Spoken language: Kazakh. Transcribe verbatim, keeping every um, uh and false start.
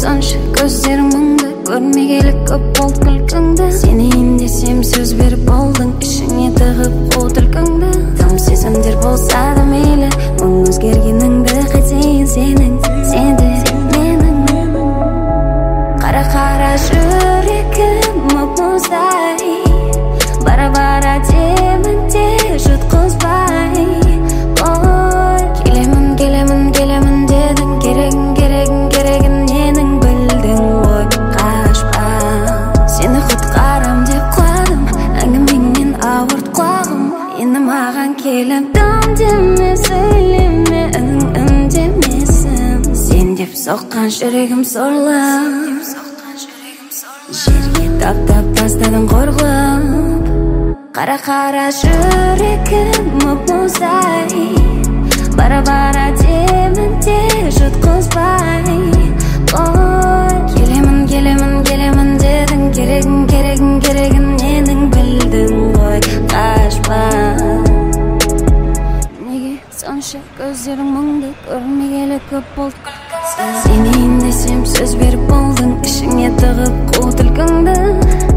сонша көздерің мұңды, көрмегелі көп болды күлкіңді. Сенейін десем сөз беріп болдың, ішіңе тығып қу түлкіңді. Тым сезімдер болса да мейлі, мұң өзгергеніңді қайтейін сенің, сен де менің. Қара-қара жүрегім мұп-мұздай, бара-бара демін де жұтқызбай. Ой, келемін, келемін, келемін дедің, керегін, керегін, керегін ненің білдің. Ой, қашпа, сені құтқарам деп қуадым, әңгімеңнен ауырт құлағым. Енді маған келіп дым деме, сөйлеме, үнің үндемесін. Сен деп соққан жүрегім сорлы, жерге таптап тастадың қорғып. Қара-қара жүрегім мұп-мұздай, бара-бара демін де жұтқызбай. Ой, келемін, келемін, келемін дедің, керегін, керегін, керегін ненің білдің. Ой, қашпа. Неге сонша көздерің мұңды, көрмегелі көп болды күлкіңді. Сенейін десем сөз беріп болдың, ішіңе тығып қу түлкіңді.